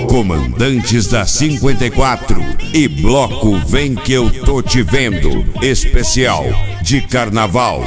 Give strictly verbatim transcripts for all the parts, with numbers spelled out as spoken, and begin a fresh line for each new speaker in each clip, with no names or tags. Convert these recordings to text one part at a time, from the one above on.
Comandantes da cinquenta e quatro e Bloco Vem Que Eu Tô Te Vendo, especial de carnaval.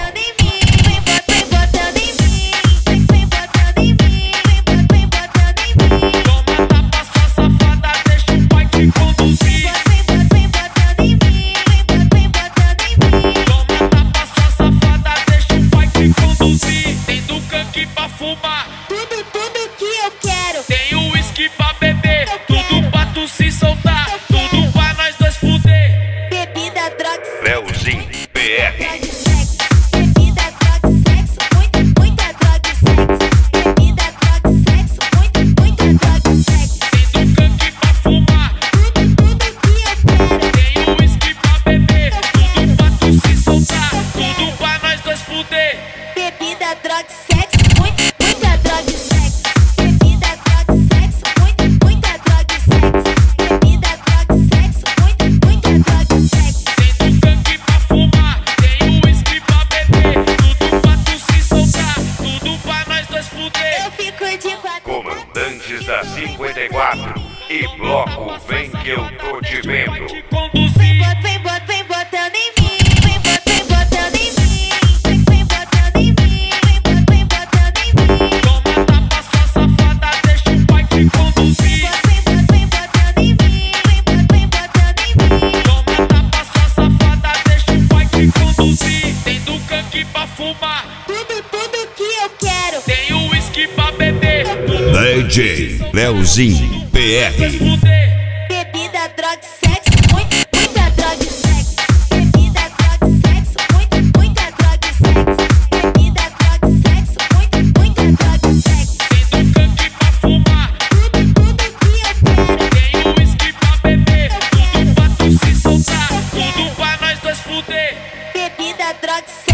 Tem do canque pra fumar,
Tudo, tudo que eu quero.
tem o uísque pra beber, tudo pra tu se soltar, tudo pra nós dois fuder.
Bebida, droga,
Leozinho P R.
droga e sexo. Bebida, droga e sexo. Muita, muita droga e sexo. Bebida, droga e sexo. Muita, muita droga e sexo.
Tem do canque pra fumar,
Tudo, tudo que eu quero.
tem o uísque pra beber, tudo pra tu se soltar, tudo pra nós dois fuder.
Bebida, droga e sexo. Muita, muita droga e sexo. Bebida, droga e sexo. Muita, muita droga e sexo. Bebida, droga e sexo. Muita, muita droga e sexo.
Tem do canque pra fumar, tem o uísque pra beber, tudo pra tu se soltar, tudo pra nós dois fuder.
Eu fico de quatro.
Comandantes da cinquenta e quatro e Bloco Vem Que Eu Tô Te Vendo.
Te conduzir.
Bota, vem, bota, vem botando em mim. Vem, bota, vem botando em mim. Vem, vem botando em mim. Vem, bota, vem botando em mim.
Toma tapa, sua safada, deixa o pai te conduzir.
Bota, vem, bota, vem botando em mim. Vem, bota, vem botando em mim.
Toma tapa, sua safada, deixa o pai te conduzir. Tem do canque pra fumar,
Tudo, tudo que eu quero.
tem o uísque pra beber, tudo
D J Leozinho P
pra
R.
fuder.
Bebida, droga e sexo. Muita, muita droga e sexo. Bebida, droga e sexo. Muita, muita droga e sexo. Bebida, droga e sexo. Muita, muita droga e sexo.
Tem do canque pra fumar,
Tudo, tudo que eu quero.
tem o uísque pra beber, tudo pra tu se soltar, tudo pra nós dois fuder.
Bebida, droga e sexo.